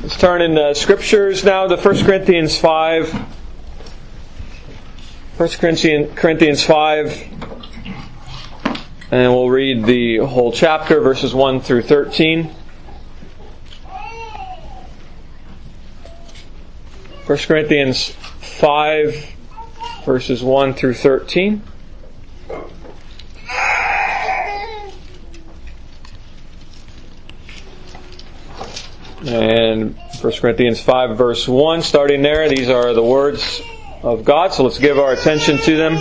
Let's turn in the Scriptures now to 1 Corinthians 5. 1 Corinthians 5. And we'll read the whole chapter, verses 1 through 13. 1 Corinthians 5, verses 1 through 13. And 1 Corinthians 5, verse 1, starting there, these are the words of God, so let's give our attention to them.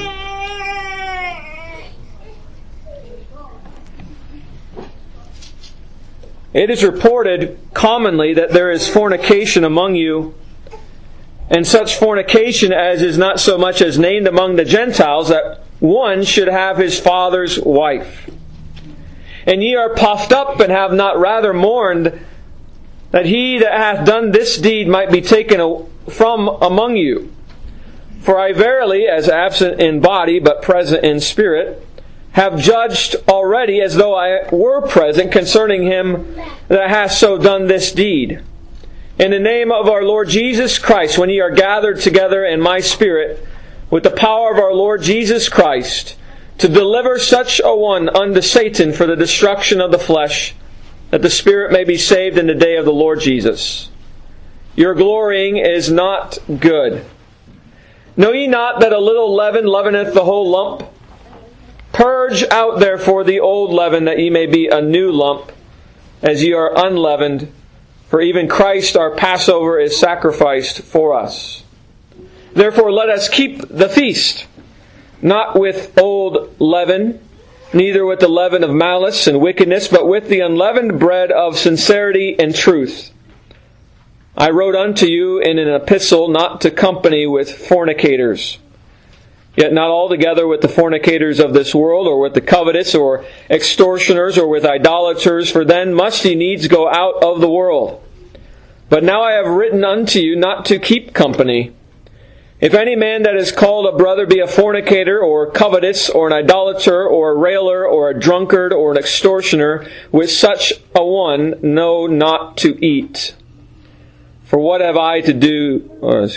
It is reported commonly that there is fornication among you, and such fornication as is not so much as named among the Gentiles, that one should have his father's wife. And ye are puffed up, and have not rather mourned, that he that hath done this deed might be taken from among you. For I verily, as absent in body, but present in spirit, have judged already, as though I were present, concerning him that hath so done this deed. In the name of our Lord Jesus Christ, when ye are gathered together in my spirit, with the power of our Lord Jesus Christ, to deliver such a one unto Satan for the destruction of the flesh, that the spirit may be saved in the day of the Lord Jesus. Your glorying is not good. Know ye not that a little leaven leaveneth the whole lump? Purge out therefore the old leaven, that ye may be a new lump, as ye are unleavened. For even Christ our Passover is sacrificed for us. Therefore let us keep the feast, not with old leaven, neither with the leaven of malice and wickedness, but with the unleavened bread of sincerity and truth. I wrote unto you in an epistle not to company with fornicators, yet not altogether with the fornicators of this world, or with the covetous, or extortioners, or with idolaters, for then must ye needs go out of the world. But now I have written unto you not to keep company. If any man that is called a brother be a fornicator, or covetous, or an idolater, or a railer, or a drunkard, or an extortioner, with such a one know not to eat. For what have I to do,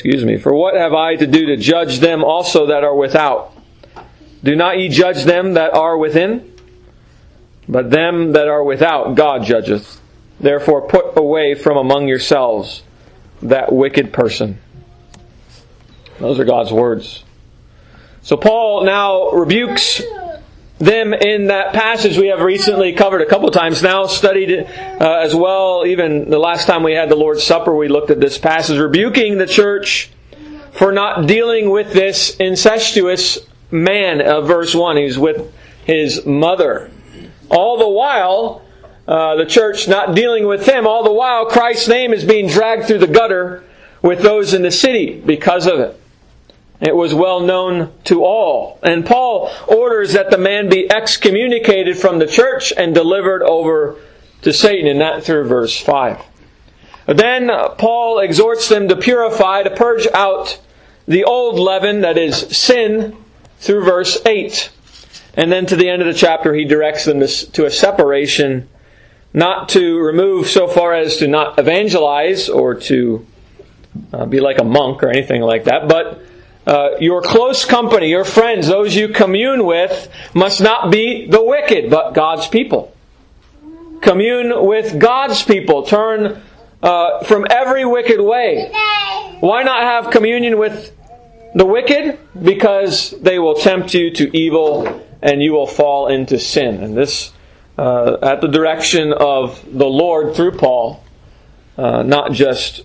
to judge them also that are without? Do not ye judge them that are within? But them that are without God judgeth. Therefore put away from among yourselves that wicked person. Those are God's words. So Paul now rebukes them in that passage we have recently covered a couple times now, studied as well. Even the last time we had the Lord's Supper, we looked at this passage, rebuking the church for not dealing with this incestuous man of verse 1. He's with his mother. All the while, the church not dealing with him, all the while Christ's name is being dragged through the gutter with those in the city because of it. It was well known to all. And Paul orders that the man be excommunicated from the church and delivered over to Satan, and that through verse 5. Then Paul exhorts them to purify, to purge out the old leaven, that is sin, through verse 8. And then to the end of the chapter he directs them to a separation, not to remove so far as to not evangelize or to be like a monk or anything like that, but your close company, your friends, those you commune with, must not be the wicked, but God's people. Commune with God's people. Turn from every wicked way. Why not have communion with the wicked? Because they will tempt you to evil and you will fall into sin. And this, at the direction of the Lord through Paul, not just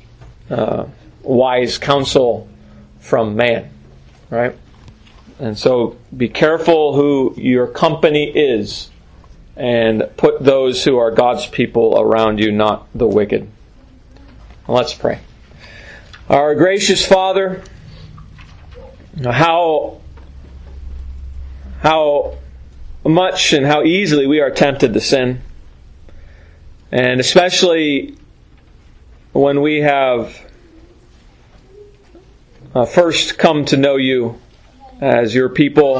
wise counsel from man. Right? And so be careful who your company is, and put those who are God's people around you, not the wicked. Let's pray. Our gracious Father, how much and how easily we are tempted to sin. And especially when we have first come to know you as your people,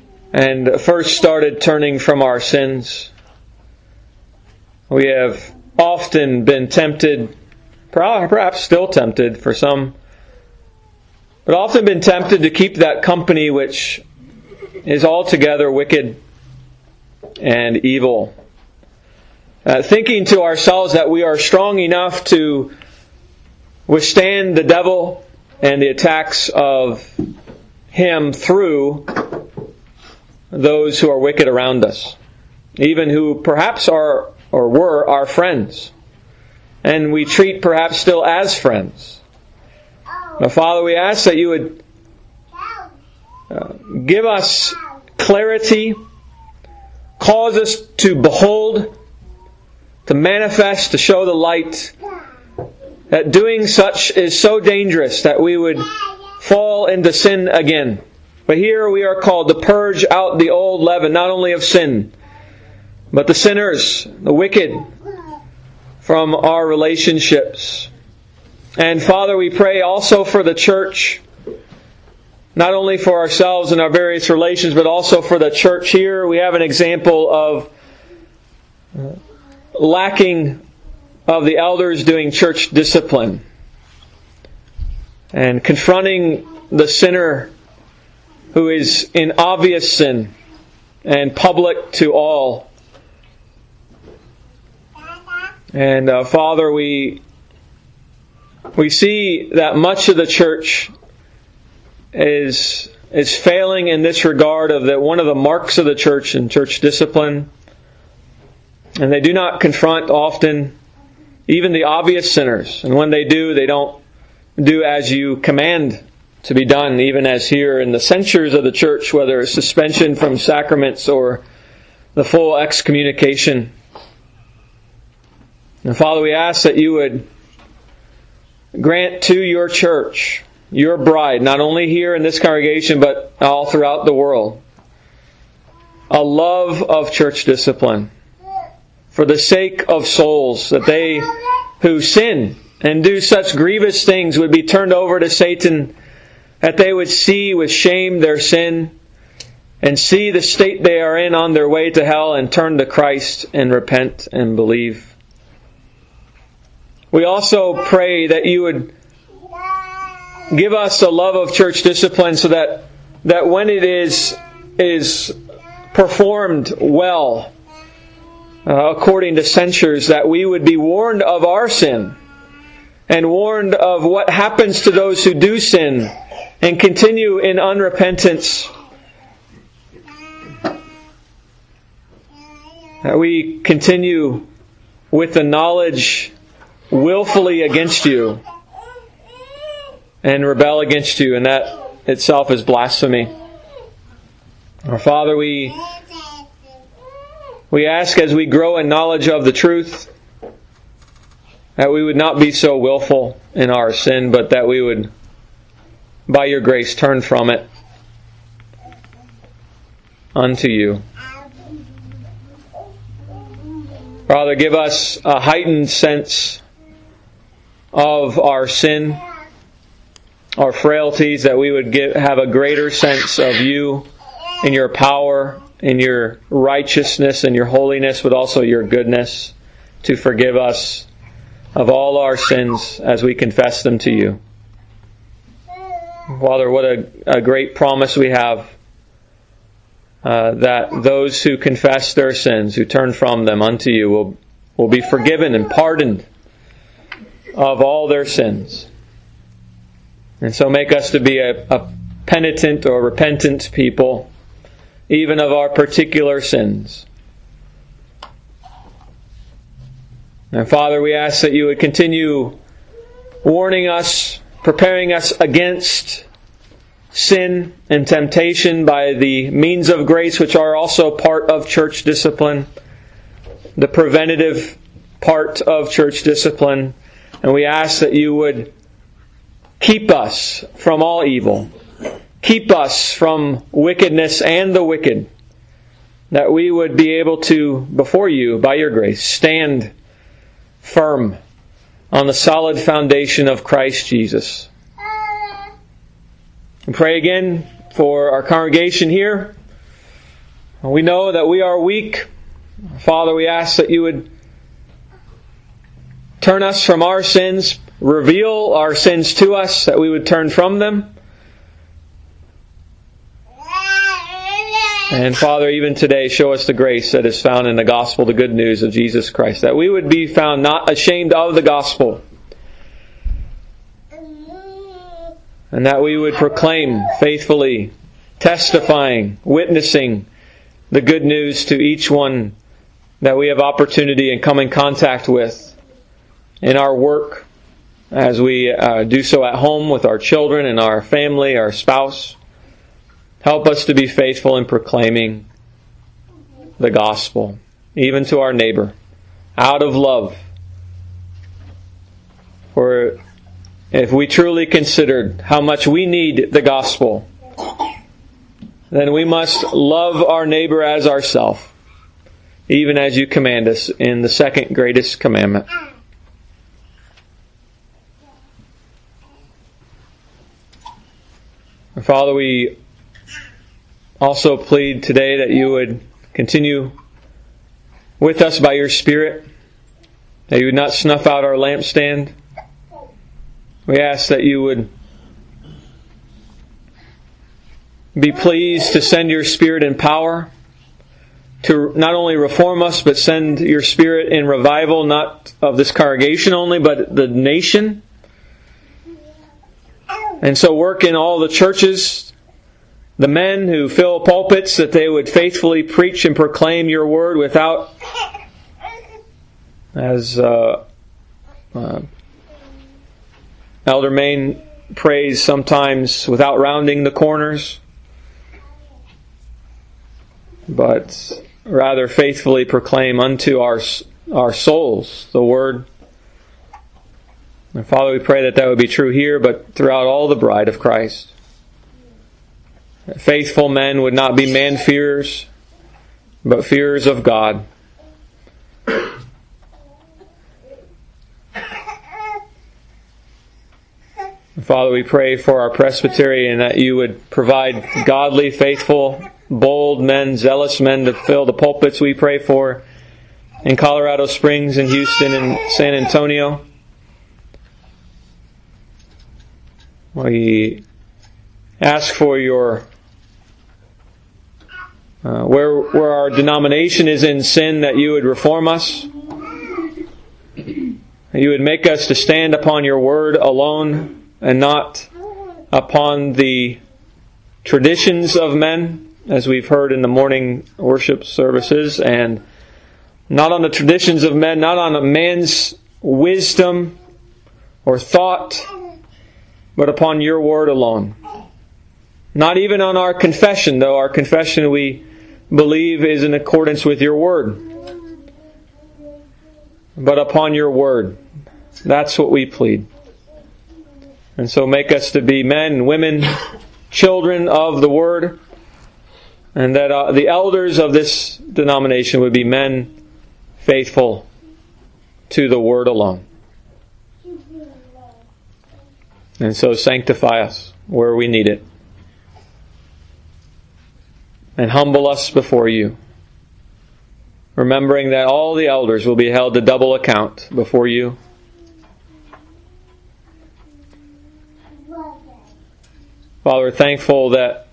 and first started turning from our sins. We have often been tempted, perhaps still tempted for some, but often been tempted to keep that company which is altogether wicked and evil. Thinking to ourselves that we are strong enough to withstand the devil and the attacks of him through those who are wicked around us, even who perhaps are or were our friends, and we treat perhaps still as friends. Now, Father, we ask that you would give us clarity, cause us to behold, to manifest, to show the light, that doing such is so dangerous that we would fall into sin again. But here we are called to purge out the old leaven, not only of sin, but the sinners, the wicked, from our relationships. And Father, we pray also for the church, not only for ourselves and our various relations, but also for the church here. We have an example of lacking of the elders doing church discipline and confronting the sinner who is in obvious sin and public to all. And Father, we see that much of the church is failing in this regard of that one of the marks of the church and church discipline. And they do not confront often even the obvious sinners. And when they do, they don't do as you command to be done, even as here in the censures of the church, whether it's suspension from sacraments or the full excommunication. And Father, we ask that you would grant to your church, your bride, not only here in this congregation, but all throughout the world, a love of church discipline for the sake of souls, that they who sin and do such grievous things would be turned over to Satan, that they would see with shame their sin and see the state they are in on their way to hell and turn to Christ and repent and believe. We also pray that you would give us a love of church discipline so that when it is performed well, according to censures, that we would be warned of our sin and warned of what happens to those who do sin and continue in unrepentance. That we continue with the knowledge willfully against you and rebel against you, and that itself is blasphemy. Our Father, we ask as we grow in knowledge of the truth that we would not be so willful in our sin, but that we would, by your grace, turn from it unto you. Father, give us a heightened sense of our sin, our frailties, that we would have a greater sense of you in your power, in your righteousness and your holiness, but also your goodness to forgive us of all our sins as we confess them to you. Father, what a great promise we have, that those who confess their sins, who turn from them unto you, will be forgiven and pardoned of all their sins. And so make us to be a penitent or repentant people, even of our particular sins. And Father, we ask that you would continue warning us, preparing us against sin and temptation by the means of grace, which are also part of church discipline, the preventative part of church discipline. And we ask that you would keep us from all evil. Keep us from wickedness and the wicked. That we would be able to, before you, by your grace, stand firm on the solid foundation of Christ Jesus. And pray again for our congregation here. We know that we are weak. Father, we ask that you would turn us from our sins, reveal our sins to us, that we would turn from them. And Father, even today, show us the grace that is found in the gospel, the good news of Jesus Christ, that we would be found not ashamed of the gospel, and that we would proclaim faithfully, testifying, witnessing the good news to each one that we have opportunity and come in contact with in our work, as we do so at home with our children and our family, our spouse. Help us to be faithful in proclaiming the gospel, even to our neighbor, out of love. For if we truly considered how much we need the gospel, then we must love our neighbor as ourselves, even as you command us in the second greatest commandment. Father, we also plead today that you would continue with us by your Spirit, that you would not snuff out our lampstand. We ask that you would be pleased to send your Spirit in power to not only reform us, but send your Spirit in revival, not of this congregation only, but the nation. And so work in all the churches, the men who fill pulpits, that they would faithfully preach and proclaim your word without, as Elder Main prays sometimes, without rounding the corners, but rather faithfully proclaim unto our souls the word. And Father, we pray that would be true here, but throughout all the bride of Christ. Faithful men would not be man-fearers, but fearers of God. Father, we pray for our presbytery, and that you would provide godly, faithful, bold men, zealous men to fill the pulpits we pray for in Colorado Springs and Houston and San Antonio. We ask for your where our denomination is in sin, that you would reform us. You would make us to stand upon your word alone and not upon the traditions of men, as we've heard in the morning worship services, and not on the traditions of men, not on a man's wisdom or thought, but upon your word alone. Not even on our confession, though our confession we believe is in accordance with your word, but upon your word. That's what we plead. And so make us to be men and women, children of the word, and that the elders of this denomination would be men faithful to the word alone. And so sanctify us where we need it, and humble us before you, remembering that all the elders will be held to double account before you. Father, we're thankful that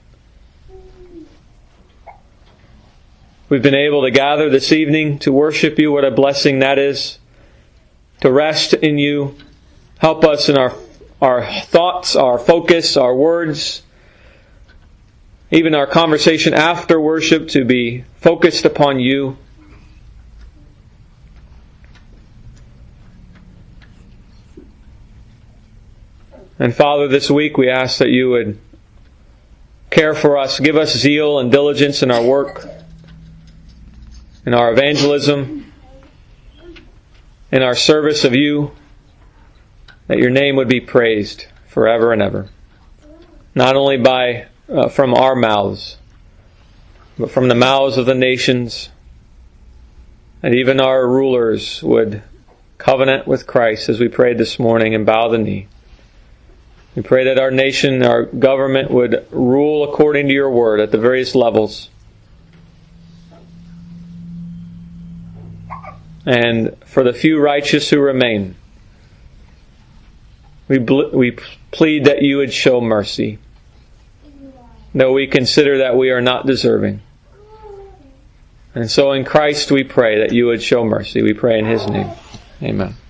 we've been able to gather this evening to worship you. What a blessing that is, to rest in you. Help us in our thoughts, our focus, our words, even our conversation after worship, to be focused upon you. And Father, this week we ask that you would care for us, give us zeal and diligence in our work, in our evangelism, in our service of you, that your name would be praised forever and ever. Not only from our mouths, but from the mouths of the nations, and even our rulers would covenant with Christ, as we prayed this morning, and bow the knee. We pray that our nation, our government would rule according to your word at the various levels. And for the few righteous who remain, we plead that you would show mercy. Though we consider that we are not deserving. And so in Christ we pray that you would show mercy. We pray in His name. Amen.